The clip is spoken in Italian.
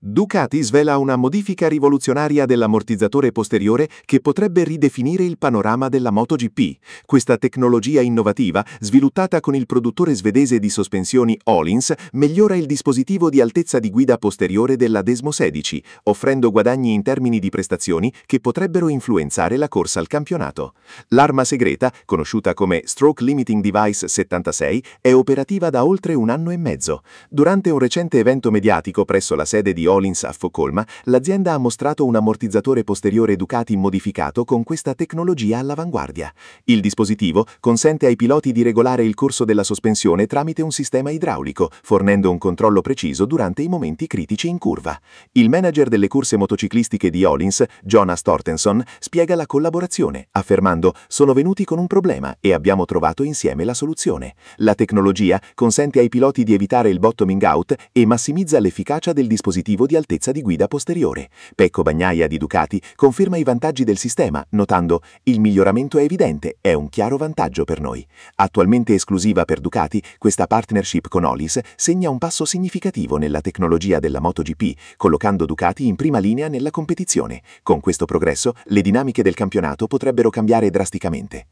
Ducati svela una modifica rivoluzionaria dell'ammortizzatore posteriore che potrebbe ridefinire il panorama della MotoGP. Questa tecnologia innovativa, sviluppata con il produttore svedese di sospensioni Öhlins, migliora il dispositivo di altezza di guida posteriore della Desmo 16, offrendo guadagni in termini di prestazioni che potrebbero influenzare la corsa al campionato. L'arma segreta, conosciuta come Stroke Limiting Device 76, è operativa da oltre un anno e mezzo. Durante un recente evento mediatico presso la sede di Öhlins a Stoccolma, l'azienda ha mostrato un ammortizzatore posteriore Ducati modificato con questa tecnologia all'avanguardia. Il dispositivo consente ai piloti di regolare il corso della sospensione tramite un sistema idraulico, fornendo un controllo preciso durante i momenti critici in curva. Il manager delle corse motociclistiche di Öhlins, Jonas Torstensson, spiega la collaborazione, affermando: "Sono venuti con un problema e abbiamo trovato insieme la soluzione. La tecnologia consente ai piloti di evitare il bottoming out e massimizza l'efficacia del dispositivo di altezza di guida posteriore." Pecco Bagnaia di Ducati conferma i vantaggi del sistema, notando: "Il miglioramento è evidente, è un chiaro vantaggio per noi." Attualmente esclusiva per Ducati, questa partnership con Öhlins segna un passo significativo nella tecnologia della MotoGP, collocando Ducati in prima linea nella competizione. Con questo progresso, le dinamiche del campionato potrebbero cambiare drasticamente.